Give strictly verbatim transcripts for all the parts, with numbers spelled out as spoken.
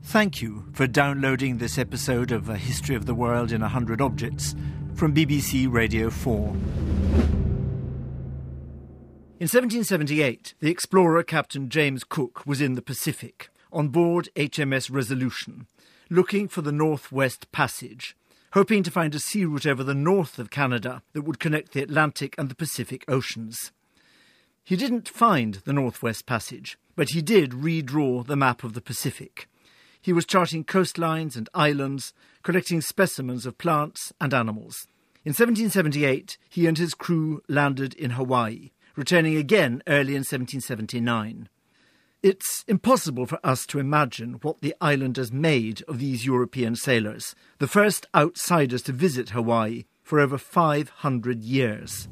Thank you for downloading this episode of A History of the World in a Hundred Objects from B B C Radio four. In seventeen seventy-eight, the explorer Captain James Cook was in the Pacific, on board H M S Resolution, looking for the Northwest Passage, hoping to find a sea route over the north of Canada that would connect the Atlantic and the Pacific Oceans. He didn't find the Northwest Passage, but he did redraw the map of the Pacific. He was charting coastlines and islands, collecting specimens of plants and animals. In seventeen seventy-eight, he and his crew landed in Hawaii, returning again early in seventeen seventy-nine. It's impossible for us to imagine what the islanders made of these European sailors, the first outsiders to visit Hawaii for over five hundred years.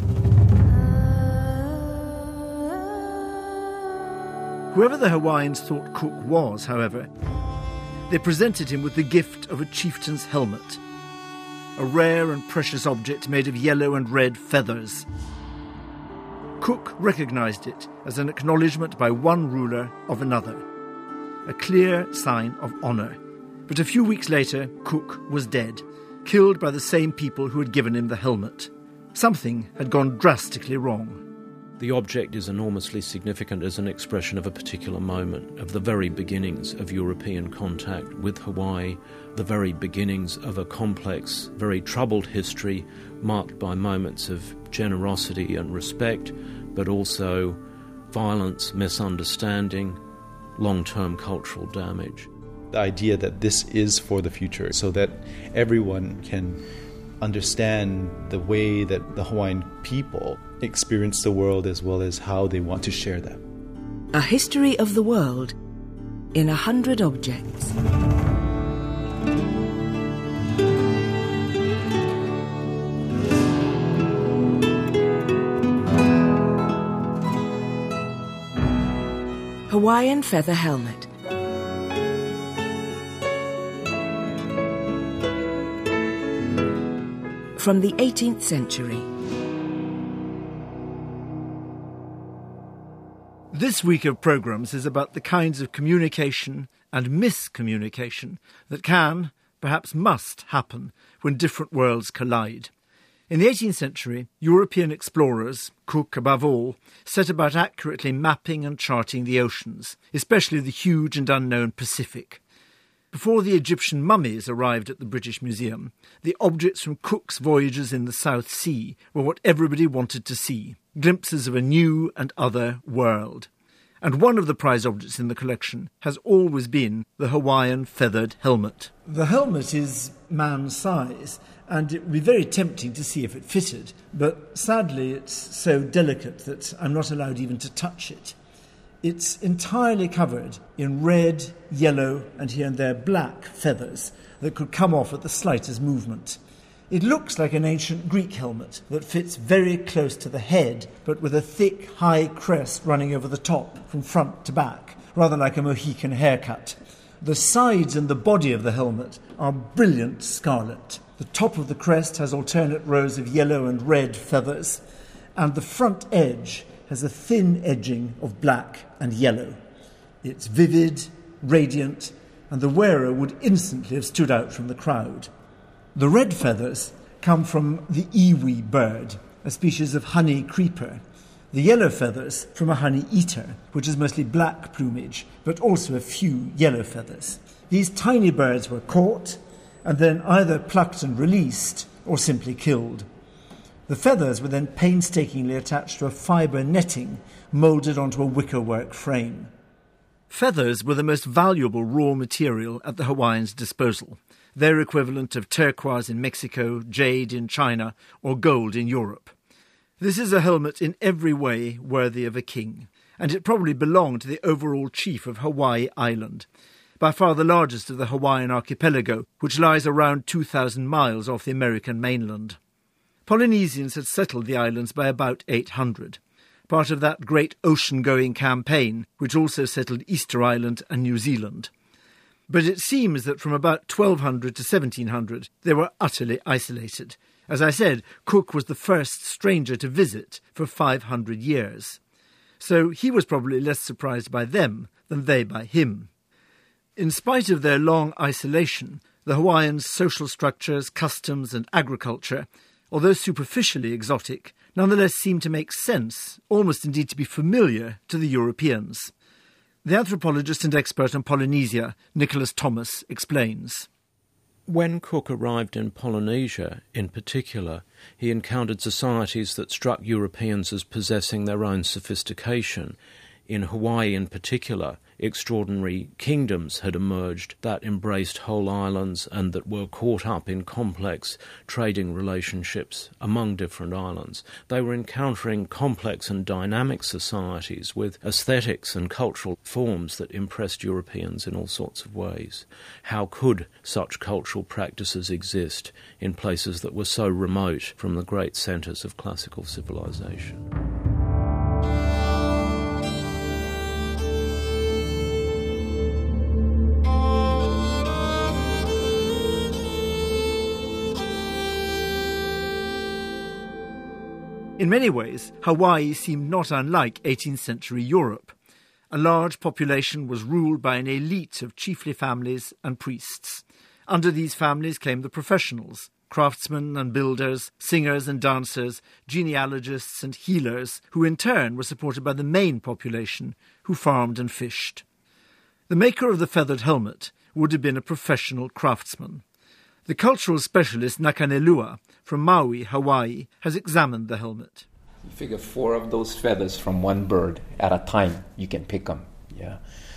Whoever the Hawaiians thought Cook was, however, they presented him with the gift of a chieftain's helmet, a rare and precious object made of yellow and red feathers. Cook recognised it as an acknowledgement by one ruler of another, a clear sign of honour. But a few weeks later, Cook was dead, killed by the same people who had given him the helmet. Something had gone drastically wrong. The object is enormously significant as an expression of a particular moment, of the very beginnings of European contact with Hawaii, the very beginnings of a complex, very troubled history marked by moments of generosity and respect, but also violence, misunderstanding, long-term cultural damage. The idea that this is for the future, so that everyone can understand the way that the Hawaiian people experience the world as well as how they want to share that. A history of the world in a hundred objects. Hawaiian feather helmet. From the eighteenth century. This week of programmes is about the kinds of communication and miscommunication that can, perhaps must, happen when different worlds collide. In the eighteenth century, European explorers, Cook above all, set about accurately mapping and charting the oceans, especially the huge and unknown Pacific. Before the Egyptian mummies arrived at the British Museum, the objects from Cook's voyages in the South Sea were what everybody wanted to see, glimpses of a new and other world. And one of the prize objects in the collection has always been the Hawaiian feathered helmet. The helmet is man's size, and it would be very tempting to see if it fitted, but sadly it's so delicate that I'm not allowed even to touch it. It's entirely covered in red, yellow, and here and there black feathers that could come off at the slightest movement. It looks like an ancient Greek helmet that fits very close to the head, but with a thick, high crest running over the top from front to back, rather like a Mohican haircut. The sides and the body of the helmet are brilliant scarlet. The top of the crest has alternate rows of yellow and red feathers, and the front edge has a thin edging of black and yellow. It's vivid, radiant, and the wearer would instantly have stood out from the crowd. The red feathers come from the iwi bird, a species of honey creeper. The yellow feathers from a honey eater, which is mostly black plumage, but also a few yellow feathers. These tiny birds were caught and then either plucked and released or simply killed. The feathers were then painstakingly attached to a fibre netting moulded onto a wickerwork frame. Feathers were the most valuable raw material at the Hawaiians' disposal, their equivalent of turquoise in Mexico, jade in China, or gold in Europe. This is a helmet in every way worthy of a king, and it probably belonged to the overall chief of Hawaii Island, by far the largest of the Hawaiian archipelago, which lies around two thousand miles off the American mainland. Polynesians had settled the islands by about eight hundred, part of that great ocean-going campaign which also settled Easter Island and New Zealand. But it seems that from about twelve hundred to seventeen hundred they were utterly isolated. As I said, Cook was the first stranger to visit for five hundred years. So he was probably less surprised by them than they by him. In spite of their long isolation, the Hawaiians' social structures, customs and agriculture, although superficially exotic, nonetheless seem to make sense, almost indeed to be familiar, to the Europeans. The anthropologist and expert on Polynesia, Nicholas Thomas, explains. When Cook arrived in Polynesia, in particular, he encountered societies that struck Europeans as possessing their own sophistication. In Hawaii, in particular, extraordinary kingdoms had emerged that embraced whole islands and that were caught up in complex trading relationships among different islands. They were encountering complex and dynamic societies with aesthetics and cultural forms that impressed Europeans in all sorts of ways. How could such cultural practices exist in places that were so remote from the great centres of classical civilization? In many ways, Hawaii seemed not unlike eighteenth century Europe. A large population was ruled by an elite of chiefly families and priests. Under these families came the professionals, craftsmen and builders, singers and dancers, genealogists and healers, who in turn were supported by the main population, who farmed and fished. The maker of the feathered helmet would have been a professional craftsman. The cultural specialist Nakanelua from Maui, Hawaii, has examined the helmet. You figure four of those feathers from one bird at a time, you can pick them. Yeah,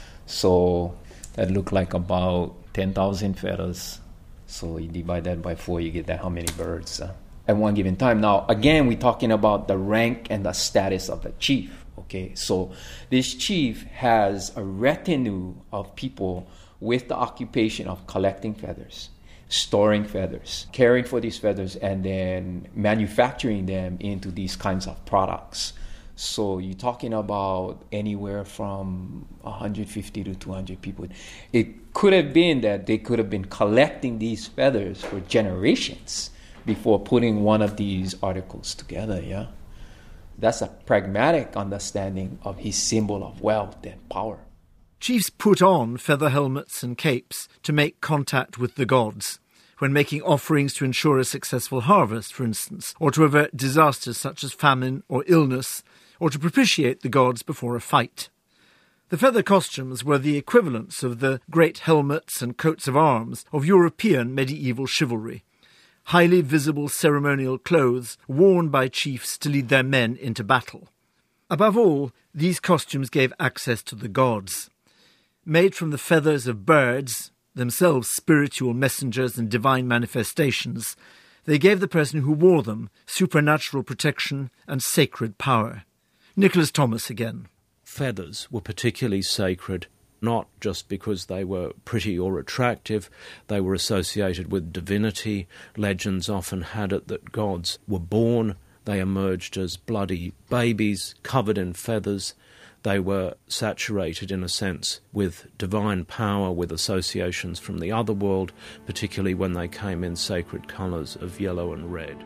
so that look like about ten thousand feathers. So you divide that by four, you get that how many birds uh, at one given time. Now, again, we're talking about the rank and the status of the chief. Okay, so this chief has a retinue of people with the occupation of collecting feathers, storing feathers, caring for these feathers, and then manufacturing them into these kinds of products. So you're talking about anywhere from one hundred fifty to two hundred people. It could have been that they could have been collecting these feathers for generations before putting one of these articles together, yeah? That's a pragmatic understanding of his symbol of wealth and power. Chiefs put on feather helmets and capes to make contact with the gods, when making offerings to ensure a successful harvest, for instance, or to avert disasters such as famine or illness, or to propitiate the gods before a fight. The feather costumes were the equivalents of the great helmets and coats of arms of European medieval chivalry, highly visible ceremonial clothes worn by chiefs to lead their men into battle. Above all, these costumes gave access to the gods. Made from the feathers of birds, themselves spiritual messengers and divine manifestations, they gave the person who wore them supernatural protection and sacred power. Nicholas Thomas again. Feathers were particularly sacred, not just because they were pretty or attractive. They were associated with divinity. Legends often had it that gods were born. They emerged as bloody babies covered in feathers. They were saturated, in a sense, with divine power, with associations from the other world, particularly when they came in sacred colours of yellow and red.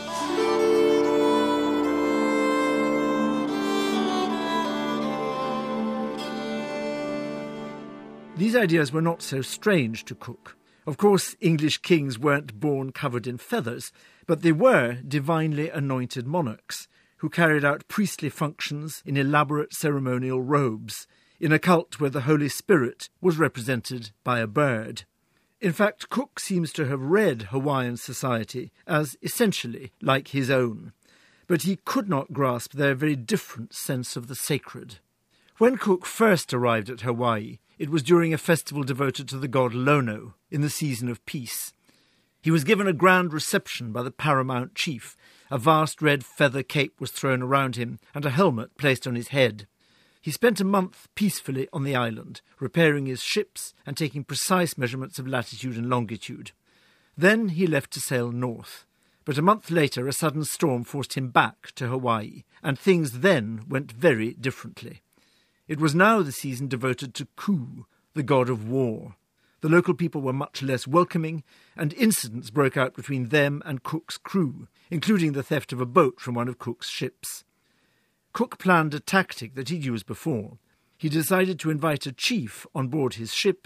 These ideas were not so strange to Cook. Of course, English kings weren't born covered in feathers, but they were divinely anointed monarchs, who carried out priestly functions in elaborate ceremonial robes, in a cult where the Holy Spirit was represented by a bird. In fact, Cook seems to have read Hawaiian society as essentially like his own, but he could not grasp their very different sense of the sacred. When Cook first arrived at Hawaii, it was during a festival devoted to the god Lono in the season of peace. He was given a grand reception by the paramount chief. A vast red feather cape was thrown around him and a helmet placed on his head. He spent a month peacefully on the island, repairing his ships and taking precise measurements of latitude and longitude. Then he left to sail north. But a month later a sudden storm forced him back to Hawaii, and things then went very differently. It was now the season devoted to Ku, the god of war. The local people were much less welcoming, and incidents broke out between them and Cook's crew, including the theft of a boat from one of Cook's ships. Cook planned a tactic that he'd used before. He decided to invite a chief on board his ship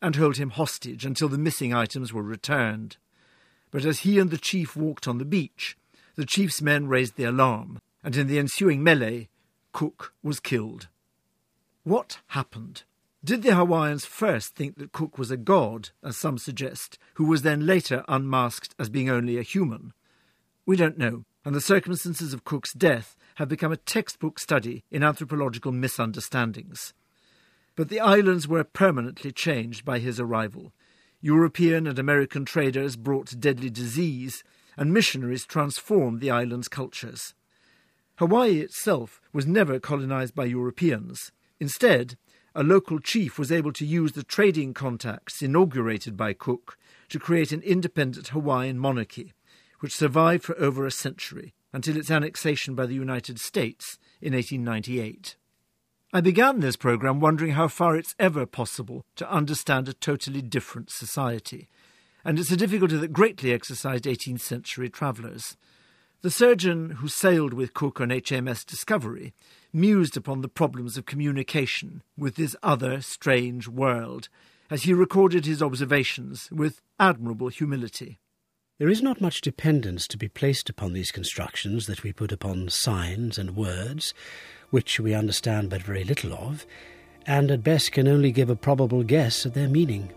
and hold him hostage until the missing items were returned. But as he and the chief walked on the beach, the chief's men raised the alarm, and in the ensuing melee, Cook was killed. What happened? Did the Hawaiians first think that Cook was a god, as some suggest, who was then later unmasked as being only a human? We don't know, and the circumstances of Cook's death have become a textbook study in anthropological misunderstandings. But the islands were permanently changed by his arrival. European and American traders brought deadly disease, and missionaries transformed the islands' cultures. Hawaii itself was never colonized by Europeans. Instead, a local chief was able to use the trading contacts inaugurated by Cook to create an independent Hawaiian monarchy, which survived for over a century, until its annexation by the United States in eighteen ninety-eight. I began this programme wondering how far it's ever possible to understand a totally different society, and it's a difficulty that greatly exercised eighteenth century travellers. The surgeon who sailed with Cook on H M S Discovery mused upon the problems of communication with this other strange world, as he recorded his observations with admirable humility. There is not much dependence to be placed upon these constructions that we put upon signs and words, which we understand but very little of, and at best can only give a probable guess at their meaning.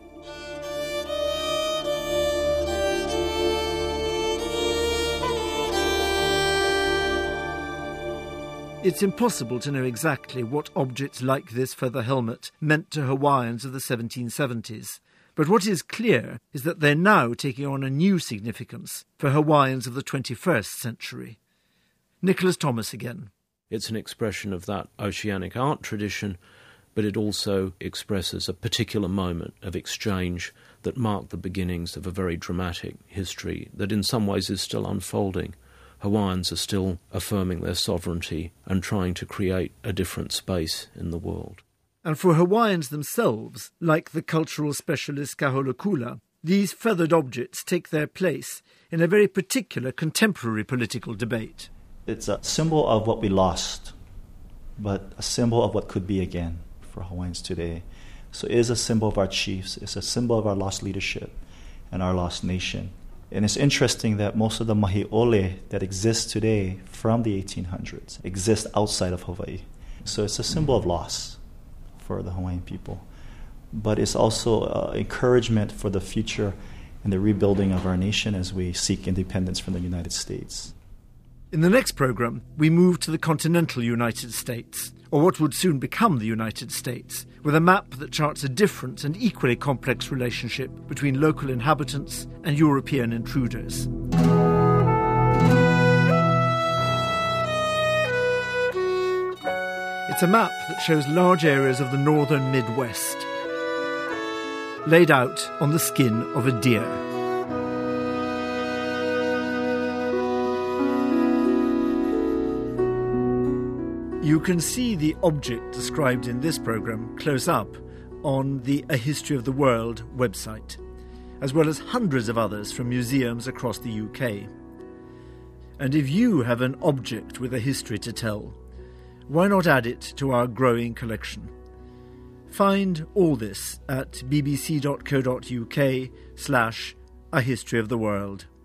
It's impossible to know exactly what objects like this feather helmet meant to Hawaiians of the seventeen seventies. But what is clear is that they're now taking on a new significance for Hawaiians of the twenty-first century. Nicholas Thomas again. It's an expression of that oceanic art tradition, but it also expresses a particular moment of exchange that marked the beginnings of a very dramatic history that in some ways is still unfolding. Hawaiians are still affirming their sovereignty and trying to create a different space in the world. And for Hawaiians themselves, like the cultural specialist Kaholakula, these feathered objects take their place in a very particular contemporary political debate. It's a symbol of what we lost, but a symbol of what could be again for Hawaiians today. So it is a symbol of our chiefs. It's a symbol of our lost leadership and our lost nation. And it's interesting that most of the mahi'ole that exist today from the eighteen hundreds exist outside of Hawaii. So it's a symbol of loss for the Hawaiian people. But it's also uh, encouragement for the future and the rebuilding of our nation as we seek independence from the United States. In the next programme, we move to the continental United States, or what would soon become the United States, with a map that charts a different and equally complex relationship between local inhabitants and European intruders. It's a map that shows large areas of the northern Midwest, laid out on the skin of a deer. You can see the object described in this programme close up on the A History of the World website, as well as hundreds of others from museums across the U K. And if you have an object with a history to tell, why not add it to our growing collection? Find all this at bbc.co.uk slash A History of the World.